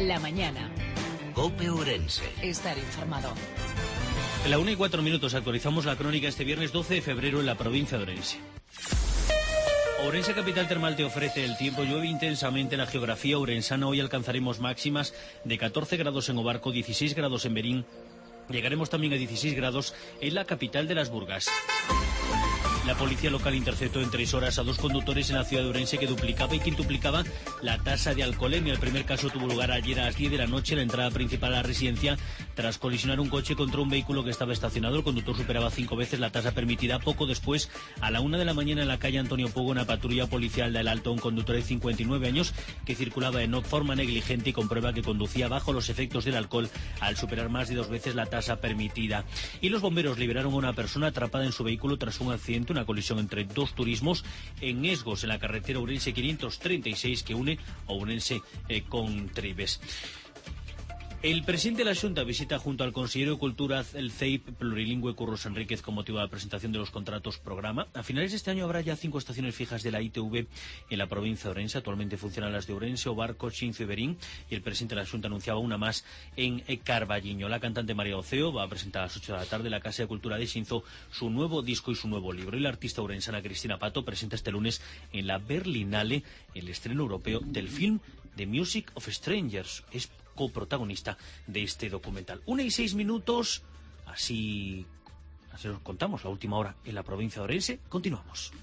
La mañana. COPE Ourense. Estar informado. A la 1:04 actualizamos la crónica este viernes 12 de febrero en la provincia de Ourense. Ourense Capital Termal te ofrece el tiempo. Llueve intensamente en la geografía ourensana. Hoy alcanzaremos máximas de 14 grados en Obarco, 16 grados en Berín. Llegaremos también a 16 grados en la capital de las Burgas. La policía local interceptó en 3 horas a 2 conductores en la ciudad de Ourense que duplicaba y quintuplicaba la tasa de alcoholemia. El primer caso tuvo lugar ayer a las 10 de la noche en la entrada principal a la residencia tras colisionar un coche contra un vehículo que estaba estacionado. El conductor superaba 5 veces la tasa permitida. Poco después, a la 1 de la mañana en la calle Antonio Pugo, una patrulla policial da el alto a un conductor de 59 años que circulaba en forma negligente y comprueba que conducía bajo los efectos del alcohol al superar más de 2 veces la tasa permitida. Y los bomberos liberaron a una persona atrapada en su vehículo tras un accidente, una colisión entre 2 turismos en Esgos, en la carretera Ourense 536 que une Ourense con Tribes. El presidente de la Xunta visita junto al consejero de Cultura el CEIP plurilingüe Curros Enríquez con motivo de la presentación de los contratos programa. A finales de este año habrá ya 5 estaciones fijas de la ITV en la provincia de Ourense. Actualmente funcionan las de Ourense, Obarco, Xinzo y Berín, y el presidente de la Xunta anunciaba una más en Carballiño. La cantante María Oceo va a presentar a las 8 de la tarde en la Casa de Cultura de Xinzo su nuevo disco y su nuevo libro. Y la artista ourensana Cristina Pato presenta este lunes en la Berlinale el estreno europeo del film The Music of Strangers. Es coprotagonista de este documental. 1:06, así os contamos la última hora en la provincia de Ourense. Continuamos.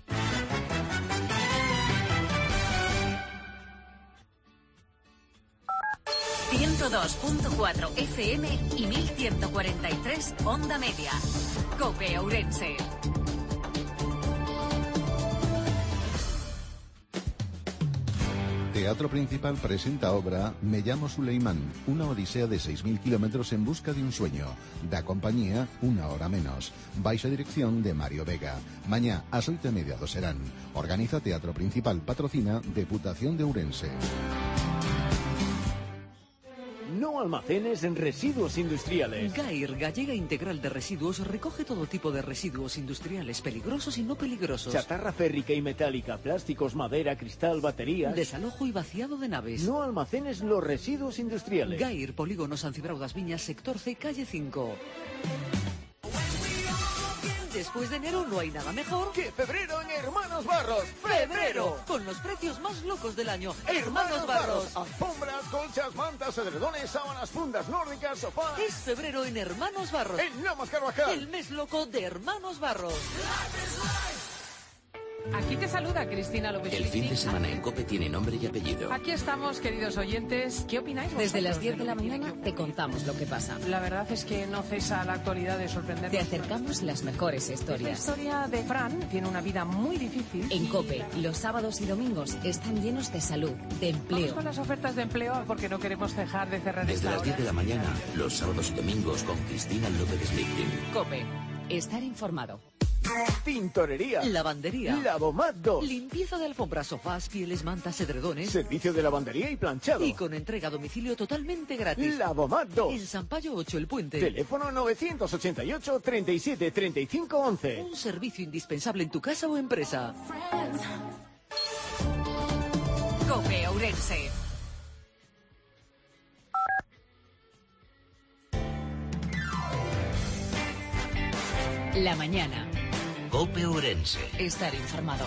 ...102.4 FM y 1143 Onda Media. COPE Ourense. Teatro Principal presenta obra Me llamo Suleimán, una odisea de 6.000 kilómetros en busca de un sueño. Da compañía Una hora menos. Baixa dirección de Mario Vega. Mañá a 8:30 do serán. Organiza Teatro Principal, patrocina Deputación de Ourense. No almacenes en residuos industriales. Gair, Gallega Integral de Residuos, recoge todo tipo de residuos industriales, peligrosos y no peligrosos. Chatarra férrica y metálica, plásticos, madera, cristal, baterías. Desalojo y vaciado de naves. No almacenes los residuos industriales. Gair, Polígono San Cibrao das Viñas, sector C, calle 5. Después de enero no hay nada mejor que febrero en Hermanos Barros. ¡Febrero! Con los precios más locos del año. ¡Hermanos Barros! Alfombras, colchas, mantas, edredones, sábanas, fundas nórdicas, sofás. Es febrero en Hermanos Barros. En Lomas Carvajal. El mes loco de Hermanos Barros. Aquí te saluda Cristina López. El fin de semana en COPE tiene nombre y apellido. Aquí estamos, queridos oyentes. ¿Qué opináis vosotros? Desde las 10 de la mañana te contamos lo que pasa. La verdad es que no cesa la actualidad de sorprendernos. Te acercamos las mejores historias. La historia de Fran tiene una vida muy difícil. En COPE, los sábados y domingos están llenos de salud, de empleo. Vamos con las ofertas de empleo porque no queremos dejar de cerrar Desde esta las hora. 10 de la mañana, los sábados y domingos con Cristina López Slichting. COPE, estar informado. Tintorería. Lavandería. Lavomat 2. Limpieza de alfombras, sofás, pieles, mantas, edredones. Servicio de lavandería y planchado. Y con entrega a domicilio totalmente gratis. Lavomat 2. En San Payo 8, El Puente. Teléfono 988 37 35 11. Un servicio indispensable en tu casa o empresa. COPE Ourense. La mañana. COPE Ourense. Estar informado.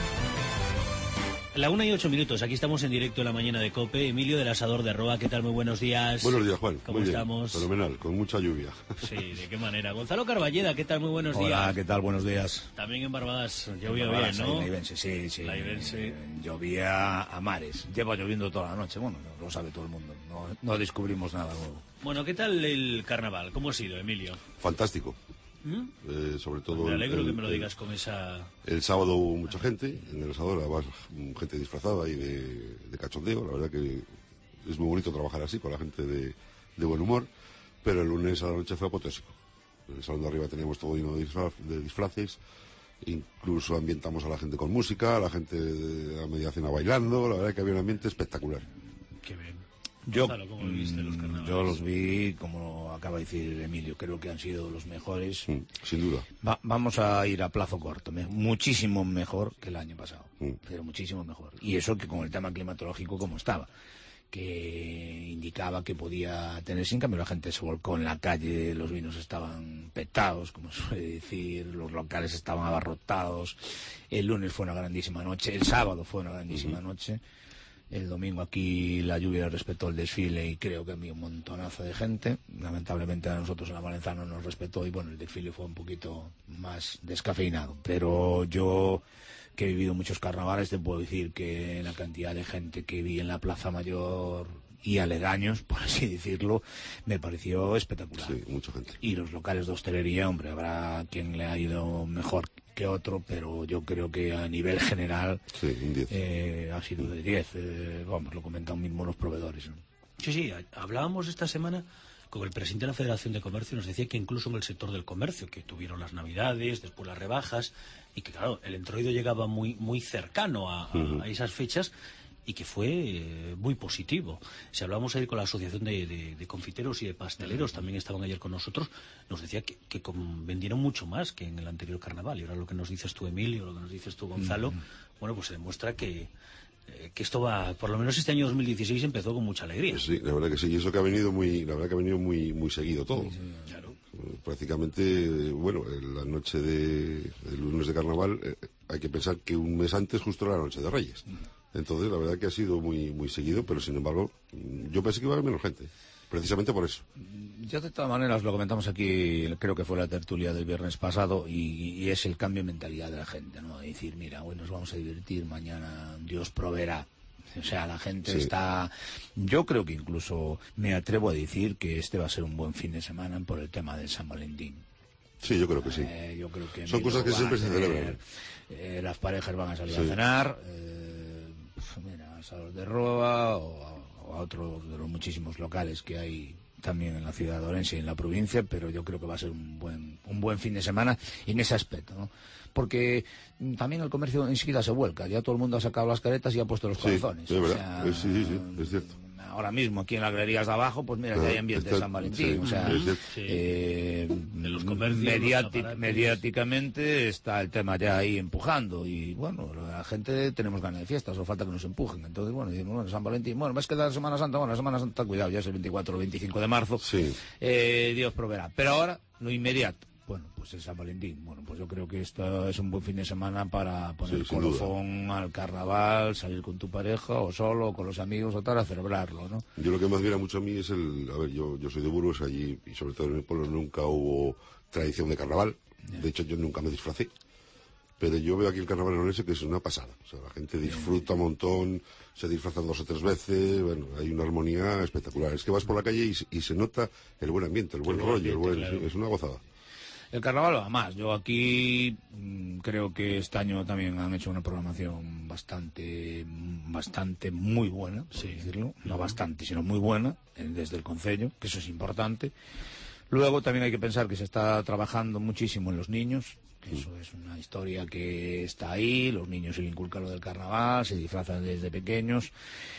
La 1:08, aquí estamos en directo en la mañana de COPE. Emilio del Asador de Roa, ¿qué tal? Muy buenos días. Buenos días, Juan. ¿Cómo Muy estamos? Bien, fenomenal, con mucha lluvia. Sí, ¿de qué manera? Gonzalo Carballeda, ¿qué tal? Muy buenos días. Hola, ¿qué tal? Buenos días. También en Barbadas llovió bien, ¿no? En Laibense, sí. Laibense. Llovía a mares. Lleva lloviendo toda la noche. Bueno, lo sabe todo el mundo. No descubrimos nada nuevo. Bueno, ¿qué tal el carnaval? ¿Cómo ha sido, Emilio? Fantástico. Sobre todo me alegro que me lo digas con esa... El sábado hubo mucha gente en el Asador, además gente disfrazada y de cachondeo. La verdad que es muy bonito trabajar así con la gente de buen humor, pero el lunes a la noche fue apoteósico. En el salón de arriba teníamos todo lleno de disfraces, incluso ambientamos a la gente con música, a la gente a media cena bailando. La verdad que había un ambiente espectacular. Qué bien. Yo los vi, como acaba de decir Emilio, creo que han sido los mejores. Sin duda. Vamos a ir a plazo corto, muchísimo mejor que el año pasado, pero muchísimo mejor. Y eso que con el tema climatológico como estaba. que indicaba que podía tenerse. En cambio la gente se volcó en la calle, los vinos estaban petados, como suele decir, los locales estaban abarrotados. El lunes fue una grandísima noche, el sábado fue una grandísima noche. El domingo aquí la lluvia respetó el desfile y creo que había un montonazo de gente. Lamentablemente a nosotros en la Valencia no nos respetó y bueno, el desfile fue un poquito más descafeinado. Pero yo, que he vivido muchos carnavales, te puedo decir que la cantidad de gente que vi en la Plaza Mayor y aledaños, por así decirlo, me pareció espectacular. Sí, mucha gente. Y los locales de hostelería, hombre, habrá quien le ha ido mejor que otro, pero yo creo que a nivel general sí, un 10. Ha sido de 10. Vamos, lo comentan mismo los proveedores, ¿no? Sí, hablábamos esta semana con el presidente de la Federación de Comercio, nos decía que incluso en el sector del comercio, que tuvieron las Navidades, después las rebajas, y que claro, el introito llegaba muy cercano a esas fechas, y que fue muy positivo. Si hablábamos ayer con la Asociación de Confiteros y de Pasteleros, también estaban ayer con nosotros, nos decía que vendieron mucho más que en el anterior carnaval. Y ahora lo que nos dices tú, Emilio, lo que nos dices tú, Gonzalo, bueno, pues se demuestra que esto va, por lo menos este año 2016 empezó con mucha alegría. Sí, la verdad que sí, y eso que ha venido muy seguido todo. Sí, claro. Prácticamente, bueno, la noche del lunes de carnaval, hay que pensar que un mes antes justo era la noche de Reyes. Entonces, la verdad que ha sido muy seguido, pero sin embargo, yo pensé que iba a haber menos gente, precisamente por eso. Yo, de todas maneras, lo comentamos aquí, creo que fue la tertulia del viernes pasado, y es el cambio de mentalidad de la gente, ¿no? Decir, mira, hoy nos vamos a divertir, mañana Dios proveerá. O sea, la gente está... Yo creo que incluso me atrevo a decir que este va a ser un buen fin de semana por el tema del San Valentín. Sí, yo creo que sí. Yo creo que son cosas que siempre se celebran. Las parejas van a salir a cenar, mira, a Salos de Roa o a otros de los muchísimos locales que hay también en la ciudad de Orense y en la provincia, pero yo creo que va a ser un buen fin de semana en ese aspecto, ¿no? Porque también el comercio enseguida se vuelca, ya todo el mundo ha sacado las caretas y ha puesto los corazones. Es verdad, sí, es cierto. Ahora mismo aquí en las galerías de abajo, pues mira, ya hay ambiente de San Valentín, o sea, de los comercios, mediáticamente está el tema ya ahí empujando y bueno, la gente tenemos ganas de fiesta, solo falta que nos empujen. Entonces, bueno, decimos, bueno, San Valentín, bueno, más que la Semana Santa, bueno, la Semana Santa, cuidado, ya es el 24 o 25 de marzo, Dios proveerá. Pero ahora, lo inmediato, bueno, pues el San Valentín. Bueno, pues yo creo que esto es un buen fin de semana para poner colofón al carnaval, salir con tu pareja o solo, o con los amigos o tal, a celebrarlo, ¿no? Yo lo que me admira mucho a mí es yo soy de Burgos, allí, y sobre todo en mi pueblo nunca hubo tradición de carnaval. De hecho, yo nunca me disfracé. Pero yo veo aquí el carnaval en Orense que es una pasada. O sea, la gente disfruta un montón, se disfrazan 2 o 3 veces, bueno, hay una armonía espectacular. Es que vas por la calle y se nota el buen ambiente, el buen rollo, claro. Es una gozada. El carnaval va más. Yo aquí creo que este año también han hecho una programación bastante muy buena, por decirlo. No bastante, sino muy buena, desde el concello, que eso es importante. Luego también hay que pensar que se está trabajando muchísimo en los niños, que eso es una historia que está ahí. Los niños se les inculca lo del carnaval, se disfrazan desde pequeños.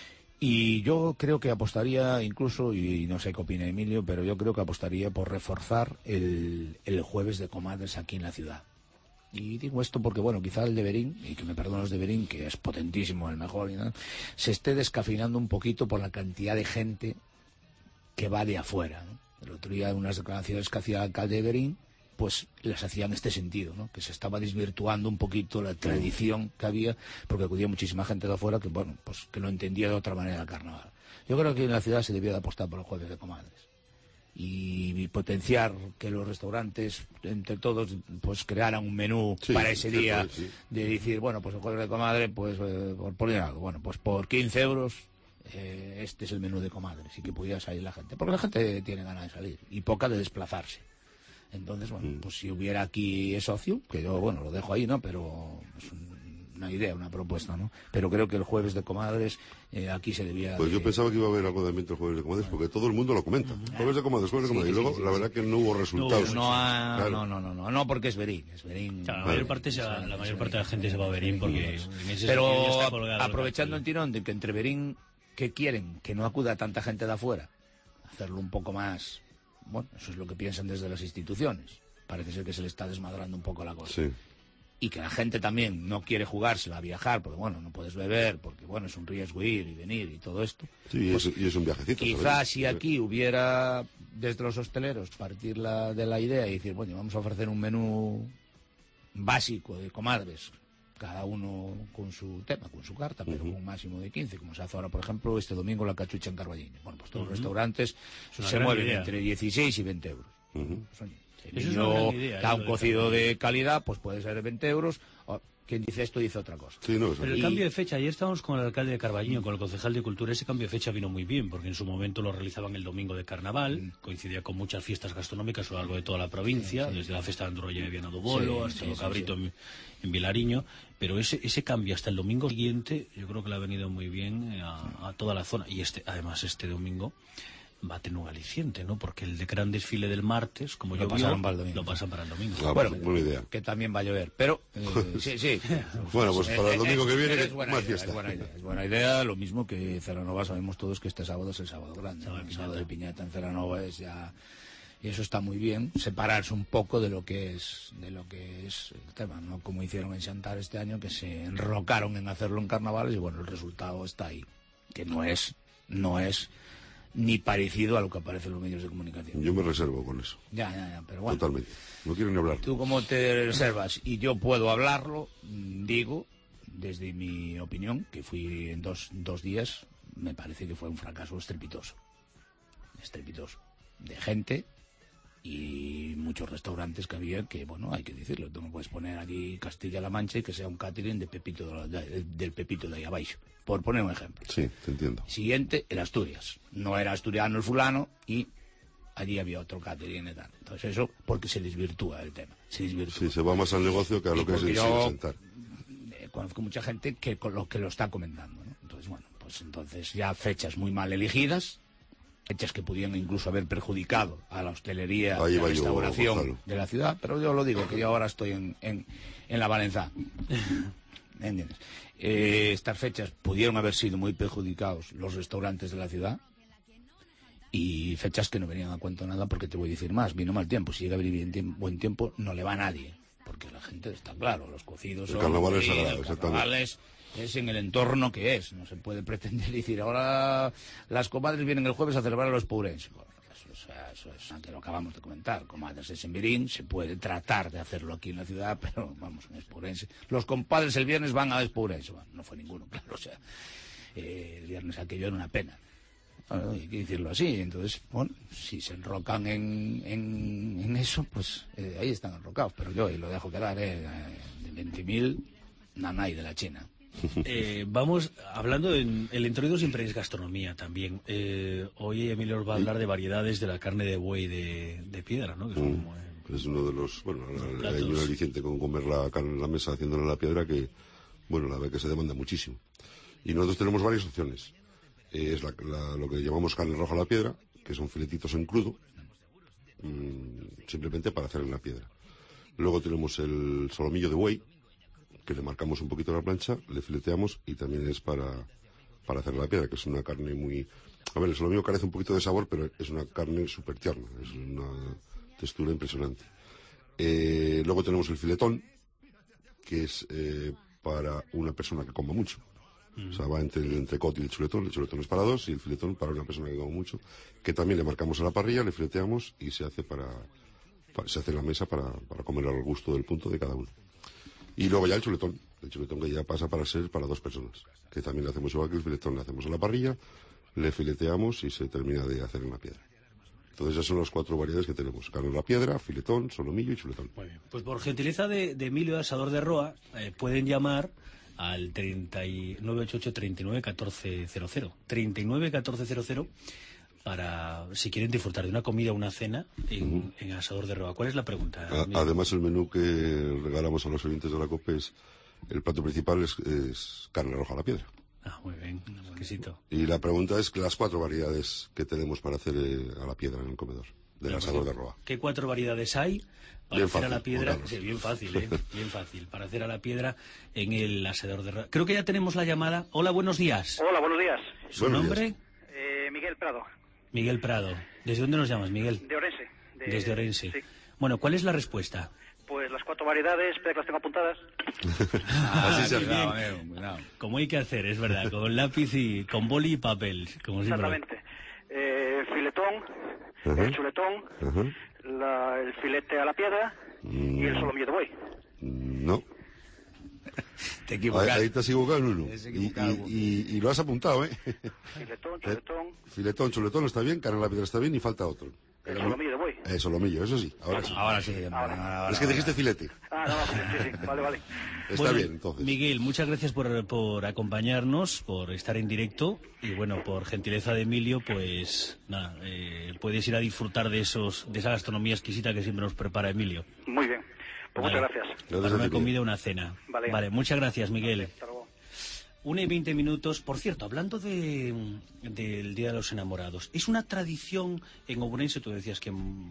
Y yo creo que apostaría incluso, y no sé qué opina Emilio, pero yo creo que apostaría por reforzar el jueves de comadres aquí en la ciudad. Y digo esto porque, bueno, quizá el de Berín, y que me perdonen los de Berín, que es potentísimo, el mejor, se esté descafeinando un poquito por la cantidad de gente que va de afuera, ¿no? El otro día, unas declaraciones que hacía el alcalde de Berín, pues les hacía en este sentido, ¿no? Que se estaba desvirtuando un poquito la tradición que había, porque acudía muchísima gente de afuera que, bueno, pues que lo entendía de otra manera el carnaval. Yo creo que en la ciudad se debía de apostar por los jueves de comadres y potenciar que los restaurantes, entre todos, pues crearan un menú para ese día, de decir, bueno, pues el jueves de comadre, pues por poner algo, bueno, pues por 15 euros este es el menú de comadres, y que pudiera salir la gente, porque la gente tiene ganas de salir y poca de desplazarse. Entonces, bueno, pues si hubiera aquí esa opción, que yo, bueno, lo dejo ahí, ¿no? Pero es una idea, una propuesta, ¿no? Pero creo que el jueves de comadres aquí se debía... Pues yo pensaba que iba a haber algo de ambiente el jueves de comadres, porque todo el mundo lo comenta. Jueves de comadres, y luego la verdad que no hubo resultados. No, porque es Berín. Claro, la mayor parte de la gente se va a Berín porque... Pero aprovechando el tirón de que entre Berín, que quieren que no acuda tanta gente de afuera, hacerlo un poco más... Bueno, eso es lo que piensan desde las instituciones. Parece ser que se le está desmadrando un poco la cosa. Sí. y que la gente también no quiere jugársela a viajar, porque bueno, no puedes beber, porque bueno, es un riesgo ir y venir y todo esto. Sí, pues, y es un viajecito. Quizás si aquí hubiera, desde los hosteleros, partir de la idea y decir, bueno, vamos a ofrecer un menú básico de comadres, cada uno con su tema, con su carta, pero con un máximo de 15, como se hace ahora, por ejemplo, este domingo la cachucha en Carballiño. Bueno, pues todos los restaurantes se mueven entre 16 y 20 euros. Pues, oye, eso es una gran idea, da un cocido de calidad, pues puede ser de 20 euros. Quien dice esto dice otra cosa. Sí, no, pero el cambio de fecha, ayer estábamos con el alcalde de Carballiño, con el concejal de Cultura, ese cambio de fecha vino muy bien, porque en su momento lo realizaban el domingo de Carnaval, coincidía con muchas fiestas gastronómicas a lo largo de toda la provincia, desde la festa de Andorrolla de Viana do Bolo hasta el Cabrito en Vilariño, pero ese cambio hasta el domingo siguiente yo creo que le ha venido muy bien a toda la zona, y además este domingo va a tener un aliciente, ¿no? Porque el gran desfile del martes, como lo pasan para el domingo. Bueno, buena idea. Que también va a llover, pero sí. Bueno, pues para el domingo que viene más fiesta. Es buena idea, lo mismo que Celanova, sabemos todos que este sábado es el sábado grande, el sábado de Piñata en Celanova es ya, y eso está muy bien, separarse un poco de lo que es el tema, no como hicieron en Xantar este año, que se enrocaron en hacerlo en carnavales, y bueno, el resultado está ahí, que no es ni parecido a lo que aparece en los medios de comunicación. Yo me reservo con eso. Ya, pero bueno. Totalmente. No quiero ni hablar. Tú como te reservas y yo puedo hablarlo, digo, desde mi opinión, que fui en dos días, me parece que fue un fracaso estrepitoso. De gente y muchos restaurantes que había que, bueno, hay que decirlo, tú no puedes poner aquí Castilla-La Mancha y que sea un catering del Pepito de ahí abajo, por poner un ejemplo. Sí, te entiendo. Siguiente, el Asturias. No era asturiano el fulano y allí había otro catering y tal. Entonces eso, porque se desvirtúa el tema. Sí, se va más al negocio que a lo que es el sentar. Conozco mucha gente que lo está comentando, ¿no? Entonces, bueno, pues entonces ya fechas muy mal elegidas, fechas que pudieran incluso haber perjudicado a la hostelería y la restauración de la ciudad, pero yo lo digo, que yo ahora estoy en la Valenzá. ¿Entiendes? Estas fechas pudieron haber sido muy perjudicados los restaurantes de la ciudad, y fechas que no venían a cuento nada, porque te voy a decir más, vino mal tiempo, si llega a venir buen tiempo no le va a nadie, porque la gente está claro, los cocidos son... Carnaval es sagrado, exactamente. Es en el entorno que es, no se puede pretender decir ahora las comadres vienen el jueves a celebrar a los pourenses. Bueno, eso es, aunque lo acabamos de comentar, comadres es en Virín, se puede tratar de hacerlo aquí en la ciudad, pero vamos, en Espourense. Los compadres el viernes van a Espourense, bueno, no fue ninguno, claro, o sea, el viernes aquello era una pena. Bueno, hay que decirlo así, entonces, bueno, si se enrocan en eso, pues ahí están enrocados, pero yo ahí lo dejo quedar, de 20.000, nanay de la China. Vamos, hablando en el entroido siempre es gastronomía también. Hoy Emilio os va a hablar de variedades de la carne de buey de piedra, ¿no? Que es uno de los, bueno, hay un aliciente con comer la carne en la mesa haciéndola en la piedra que, bueno, la verdad que se demanda muchísimo. Y nosotros tenemos varias opciones. Es lo que llamamos carne roja a la piedra, que son filetitos en crudo, simplemente para hacer en la piedra. Luego tenemos el solomillo de buey, que le marcamos un poquito la plancha, le fileteamos y también es para hacer la piedra, que es una carne muy... A ver, el solomillo carece un poquito de sabor, pero es una carne súper tierna, es una textura impresionante. Luego tenemos el filetón, que es para una persona que coma mucho. O sea, va entre el entrecote y el chuletón es para dos y el filetón para una persona que coma mucho, que también le marcamos a la parrilla, le fileteamos y se hace se hace en la mesa para comer al gusto del punto de cada uno. Y luego ya el chuletón que ya pasa para ser para dos personas, que también le hacemos igual que el filetón, le hacemos a la parrilla, le fileteamos y se termina de hacer en la piedra. Entonces esas son las 4 variedades que tenemos: carne en la piedra, filetón, solomillo y chuletón. Muy bien. Pues por gentileza de Emilio, asador de Roa, pueden llamar al 988 39 1400 39 1400 para, si quieren disfrutar de una comida o una cena en Asador de Roa. ¿Cuál es la pregunta? Además, el menú que regalamos a los oyentes de la COPE el plato principal es carne roja a la piedra. Muy bien, exquisito. Y la pregunta es que las 4 variedades que tenemos para hacer a la piedra en el comedor del Asador de Roa. ¿Qué 4 variedades hay para hacer a la piedra? Sí, bien fácil, bien fácil. Para hacer a la piedra en el Asador de Roa. Creo que ya tenemos la llamada. Hola, buenos días. Hola, buenos días. ¿Su nombre? Miguel Prado. Miguel Prado. ¿Desde dónde nos llamas, Miguel? De Orense. Desde Orense. Sí. Bueno, ¿cuál es la respuesta? Pues las 4 variedades, espera que las tengo apuntadas. Así se hace. Como hay que hacer, es verdad, con lápiz y con boli y papel, como siempre. Exactamente. Filetón, el chuletón, el filete a la piedra y el solomillo de buey. No. Te equivocas. Ahí te has equivocado, Nuno. Y lo has apuntado, ¿eh? Filetón, chuletón. Filetón, chuletón está bien, carne a la piedra está bien y falta otro. El solomillo de buey. Solomillo, eso sí. Ahora sí. Ahora. Es que dijiste filete. Sí. Vale. Está bien, entonces. Miguel, muchas gracias por acompañarnos, por estar en directo y bueno, por gentileza de Emilio, pues nada, puedes ir a disfrutar de esa gastronomía exquisita que siempre nos prepara Emilio. Muy bien. Pues muchas gracias. Para una comida, una cena. Vale, muchas gracias, Miguel. Hasta luego. 1:20. Por cierto, hablando del Día de los Enamorados, es una tradición en Ourense, tú decías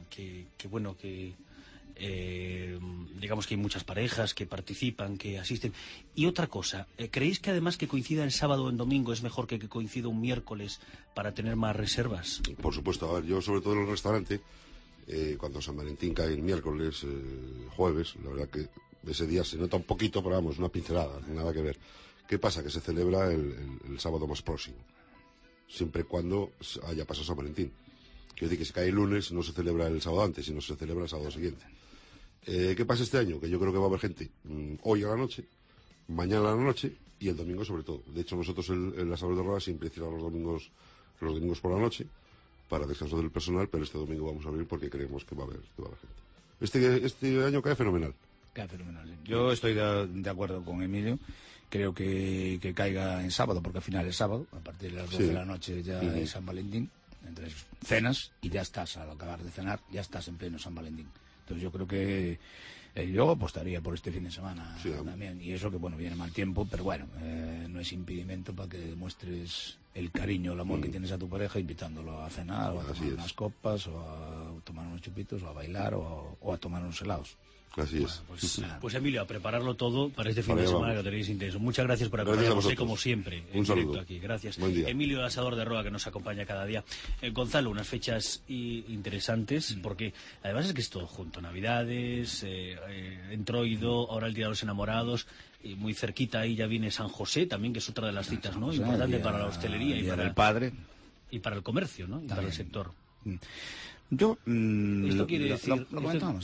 digamos que hay muchas parejas que participan, que asisten. Y otra cosa, ¿creéis que además que coincida el sábado o en domingo es mejor que coincida un miércoles para tener más reservas? Por supuesto, a ver, yo sobre todo en el restaurante, cuando San Valentín cae el miércoles, jueves, la verdad que ese día se nota un poquito, pero vamos, una pincelada, nada que ver. ¿Qué pasa? Que se celebra el sábado más próximo, siempre y cuando haya pasado San Valentín. Quiero decir que si cae el lunes no se celebra el sábado antes, sino se celebra el sábado siguiente. ¿Qué pasa este año? Que yo creo que va a haber gente hoy a la noche, mañana a la noche y el domingo sobre todo. De hecho, nosotros en la Sabor de Roda siempre cerramos los domingos por la noche para descanso del personal, pero este domingo vamos a abrir porque creemos que va a haber gente. Este año cae fenomenal. Cae fenomenal. Yo estoy de acuerdo con Emilio. Creo que caiga en sábado, porque al final es sábado, a partir de las 12 de la noche ya es San Valentín, entonces cenas y ya estás, al acabar de cenar, ya estás en pleno San Valentín. Entonces yo creo que yo apostaría por este fin de semana también, y eso que bueno, viene mal tiempo, pero bueno, no es impedimento para que demuestres el cariño, el amor que tienes a tu pareja invitándolo a cenar, o a tomar unas copas, o a tomar unos chupitos, o a bailar, o a tomar unos helados. Así es. Pues Emilio, a prepararlo todo para este fin de semana que tenéis intenso. Muchas gracias por acompañarnos, como siempre, en directo aquí. Gracias. Emilio, Asador de Roa, que nos acompaña cada día. Gonzalo, unas fechas interesantes, porque además es que es todo junto. Navidades, Entroido, ahora el Día de los Enamorados, y muy cerquita ahí ya viene San José, también, que es otra de las citas, ¿no? Importante para la hostelería y para el padre. Y para el comercio, ¿no? Y para el sector. Yo, esto quiere decir... Lo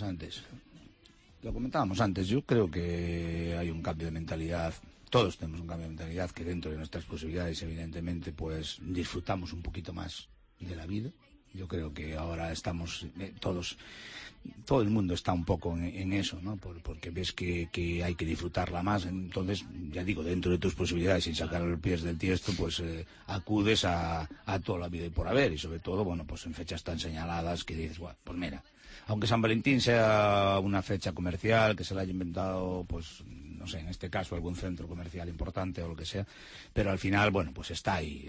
comentábamos antes, yo creo que hay un cambio de mentalidad, todos tenemos un cambio de mentalidad, que dentro de nuestras posibilidades, evidentemente, pues disfrutamos un poquito más de la vida. Yo creo que ahora estamos todo el mundo está un poco en eso, ¿no? Porque ves que hay que disfrutarla más, entonces, ya digo, dentro de tus posibilidades, sin sacar los pies del tiesto, pues acudes a toda la vida y por haber, y sobre todo, bueno, pues en fechas tan señaladas que dices, bueno, pues mira, aunque San Valentín sea una fecha comercial, que se la haya inventado, pues, no sé, en este caso algún centro comercial importante o lo que sea, pero al final, bueno, pues está ahí,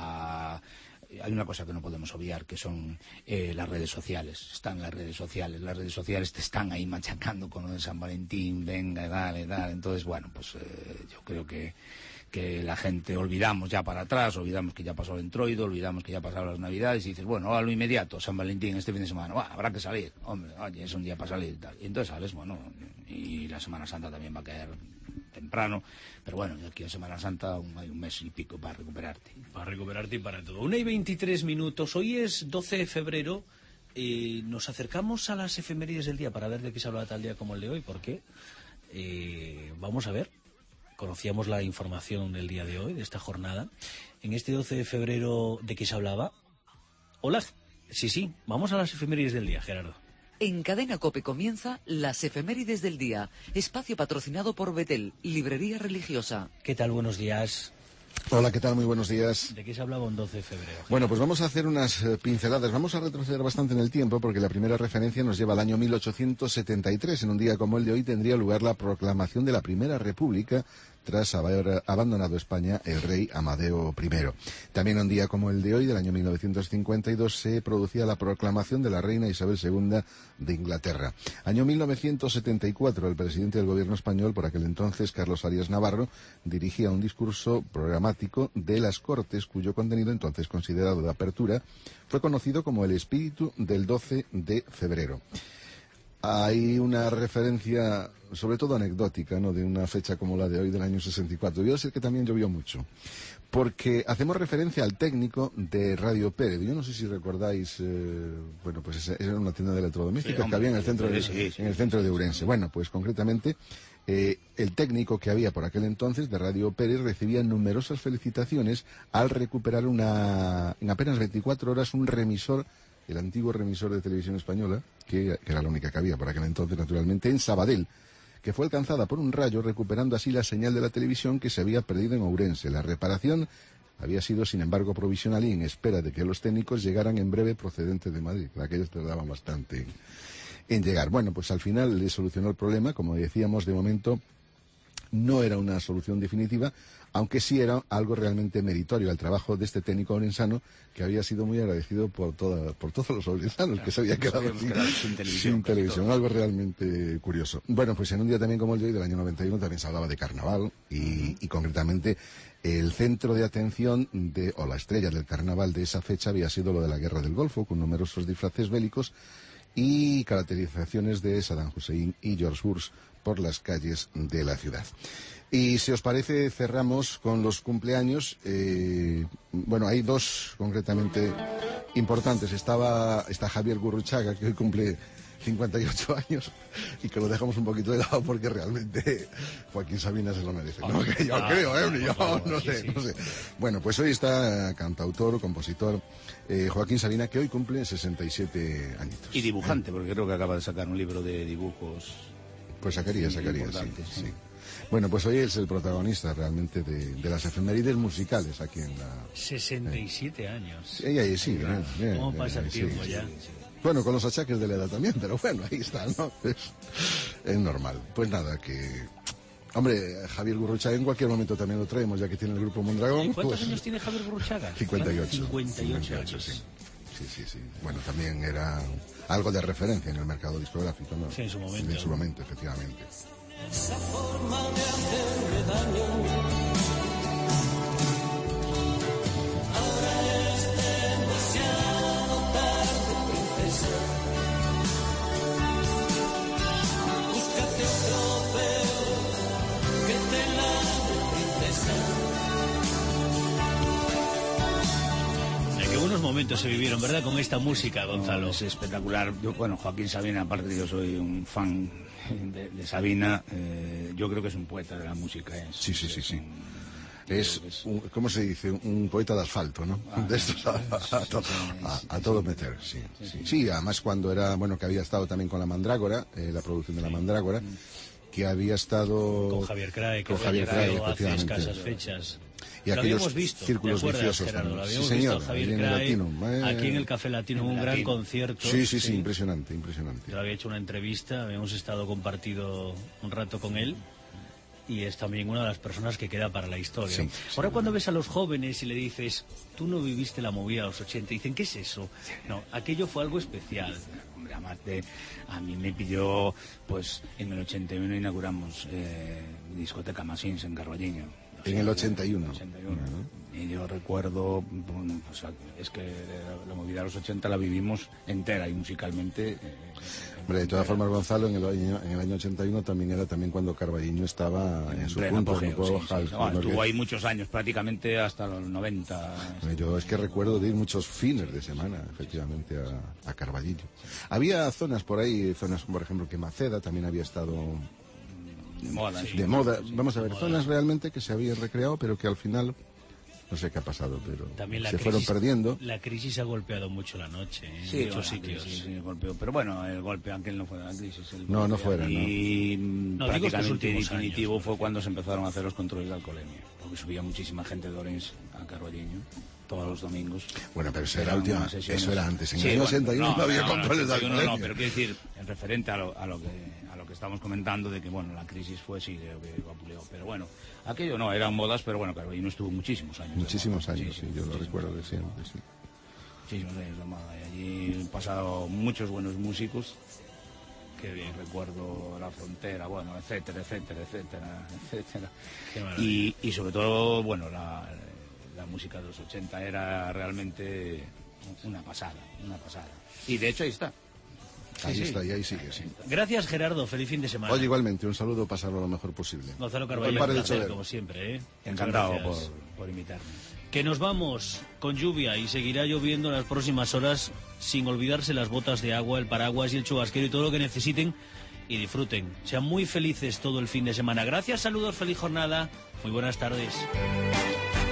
hay una cosa que no podemos obviar, que son las redes sociales. Están las redes sociales te están ahí machacando con lo de San Valentín, venga, dale, entonces, bueno, pues yo creo que la gente olvidamos ya para atrás, olvidamos que ya pasó el Entroido, olvidamos que ya pasaron las Navidades y dices, bueno, a lo inmediato, San Valentín este fin de semana, habrá que salir, hombre, oye, es un día para salir y tal. Y entonces sales, bueno, y la Semana Santa también va a caer temprano, pero bueno, aquí a Semana Santa hay un mes y pico para recuperarte. Para recuperarte y para todo. 1:23, hoy es 12 de febrero, nos acercamos a las efemérides del día para ver de qué se habla tal día como el de hoy, porque vamos a ver. Conocíamos la información del día de hoy, de esta jornada. En este 12 de febrero, ¿de qué se hablaba? Hola, sí, vamos a las efemérides del día, Gerardo. En Cadena COPE comienza las efemérides del día, espacio patrocinado por Betel, librería religiosa. ¿Qué tal? Buenos días. Hola, ¿qué tal? Muy buenos días. ¿De qué se hablaba un 12 de febrero? Bueno, pues vamos a hacer unas pinceladas. Vamos a retroceder bastante en el tiempo porque la primera referencia nos lleva al año 1873. En un día como el de hoy tendría lugar la proclamación de la Primera República tras haber abandonado España el rey Amadeo I. También un día como el de hoy, del año 1952, se producía la proclamación de la reina Isabel II de Inglaterra. Año 1974, el presidente del gobierno español, por aquel entonces, Carlos Arias Navarro, dirigía un discurso programático de las Cortes, cuyo contenido, entonces considerado de apertura, fue conocido como el espíritu del 12 de febrero. hay una referencia, sobre todo anecdótica, ¿no?, de una fecha como la de hoy del año 64. Yo sé que también llovió mucho, porque hacemos referencia al técnico de Radio Pérez. Yo no sé si recordáis, bueno, pues esa era una tienda de electrodomésticos que había en el centro de Ourense. Bueno, pues concretamente, el técnico que había por aquel entonces de Radio Pérez recibía numerosas felicitaciones al recuperar en apenas 24 horas un remisor, el antiguo remisor de Televisión Española, que era la única que había por aquel entonces, naturalmente, en Sabadell, que fue alcanzada por un rayo, recuperando así la señal de la televisión que se había perdido en Ourense. La reparación había sido, sin embargo, provisional y en espera de que los técnicos llegaran en breve procedentes de Madrid. Aquellos tardaban bastante en llegar. Bueno, pues al final le solucionó el problema. Como decíamos, de momento no era una solución definitiva, aunque sí era algo realmente meritorio al trabajo de este técnico orensano, que había sido muy agradecido por todos los orensanos, que se había quedado sin televisión, algo realmente curioso. Bueno, pues en un día también como el de hoy, del año 91, también se hablaba de carnaval, y concretamente el centro de atención o la estrella del carnaval de esa fecha había sido lo de la Guerra del Golfo, con numerosos disfraces bélicos y caracterizaciones de Saddam Hussein y George Bush por las calles de la ciudad. Y si os parece, cerramos con los cumpleaños. Bueno, hay dos concretamente importantes. Está Javier Gurruchaga, que hoy cumple 58 años, y que lo dejamos un poquito de lado porque realmente Joaquín Sabina se lo merece, ¿no? Que yo creo, yo no sé. Bueno, pues hoy está cantautor, compositor, Joaquín Sabina, que hoy cumple 67 añitos. Y dibujante, porque creo que acaba de sacar un libro de dibujos. Pues sacaría, sí. Bueno, pues hoy es el protagonista realmente de las efemérides musicales aquí en la... 67 años. Sí, bien. ¿Cómo pasa el tiempo ya? Sí. Bueno, con los achaques de la edad también, pero bueno, ahí está, ¿no? Es normal. Pues nada, que... Hombre, Javier Gurruchaga en cualquier momento también lo traemos, ya que tiene el grupo Mondragón. ¿Y cuántos años tiene Javier Gurruchaga? 58. 58 años. Sí. Bueno, también era algo de referencia en el mercado discográfico, ¿no? Sí, en su momento. En su momento, efectivamente. Esa forma de hacerme daño. Ahora es demasiado tarde, princesa. Búscate otro pelo que te lave, princesa. Qué buenos momentos se vivieron, ¿verdad? Con esta música, Gonzalo. Es espectacular. Bueno, Joaquín Sabina, aparte yo soy un fan de Sabina, yo creo que es un poeta de la música. Sí. Es, ¿cómo se dice? Un poeta de asfalto, ¿no? De estos a todo meter, sí. Sí, además cuando era, bueno, que había estado también con la Mandrágora, la producción de la Mandrágora, que había estado... Con Javier Crae, que fue llegado hace escasas fechas. Y lo aquellos habíamos visto, círculos ¿te acuerdas, viciosos Gerardo? también. Lo habíamos Sí, señor, visto a Javier en el Crae, Latino. aquí en el Café Latino, un gran concierto. Sí, impresionante. Yo había hecho una entrevista, habíamos estado compartido un rato con él, y es también una de las personas que queda para la historia. Sí, ahora cuando ves a los jóvenes y le dices, tú no viviste la movida de los 80, dicen, ¿qué es eso? No, aquello fue algo especial. Hombre, además a mí me pilló, pues en el 81 inauguramos Discoteca Masins en Carballiño. En el 81. Y yo recuerdo, bueno, pues es que la movida de los 80 la vivimos entera y musicalmente. Hombre, de todas formas, Gonzalo, en el año 81 también era cuando Carballiño estaba en su punto. Estuvo ahí muchos años, prácticamente hasta los 90. Yo es que recuerdo de ir muchos fines de semana, efectivamente, a Carballiño. Había zonas por ahí, por ejemplo, que Maceda también había estado... De moda. Vamos a ver, zonas realmente que se habían recreado, pero que al final... No sé qué ha pasado, pero se fueron perdiendo. La crisis ha golpeado mucho la noche en muchos sitios. Sí, golpeó. Pero bueno, el golpe, aunque no fuera la crisis. No fuera, y prácticamente definitivo fue cuando se empezaron a hacer los controles de alcoholemia. Porque subía muchísima gente de Orense a Carballiño todos los domingos. Bueno, pero eso era última, eso era antes. En el año 81 no había controles de alcoholemia. No, pero quiero decir, en referente a lo que estamos comentando, de que bueno, la crisis fue sí, que vapuleó. Pero bueno, aquello no, eran modas, pero bueno, Carballiño estuvo muchísimos años. Muchísimos años, sí, yo lo recuerdo de siempre, sí. Muchísimos años de moda. Y allí han pasado muchos buenos músicos. Que bien, recuerdo La Frontera, bueno, etcétera. Y sobre todo, bueno, la música de los 80 era realmente una pasada. Y de hecho ahí está. Ahí está, y ahí sigue, sí. Gracias, Gerardo. Feliz fin de semana. Oye, igualmente, un saludo, pasarlo lo mejor posible. Gonzalo Carballo, un placer, como siempre. Encantado por invitarme. Que nos vamos con lluvia y seguirá lloviendo en las próximas horas, sin olvidarse las botas de agua, el paraguas y el chubasquero y todo lo que necesiten, y disfruten. Sean muy felices todo el fin de semana. Gracias, saludos, feliz jornada. Muy buenas tardes.